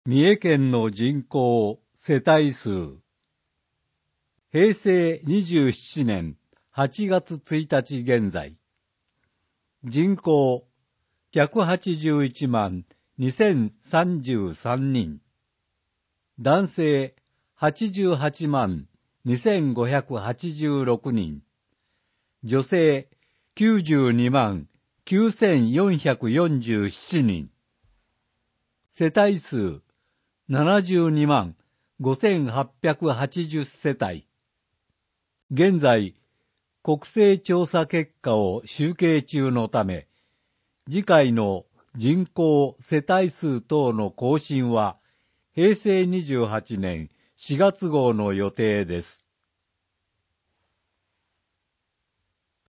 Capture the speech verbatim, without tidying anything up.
三重県の人口、世帯数。平成にじゅうななねんはちがつついたち現在。人口、ひゃくはちじゅういちまんにせんさんじゅうさんにん。男性、はちじゅうはちまんにせんごひゃくはちじゅうろくにん。女性、きゅうじゅうにまんきゅうせんよんひゃくよんじゅうななにん。世帯数、ななじゅうにまんごせんはっぴゃくはちじゅうせたい。現在、国勢調査結果を集計中のため、次回の人口世帯数等の更新は、平成にじゅうはちねんしがつ号の予定です。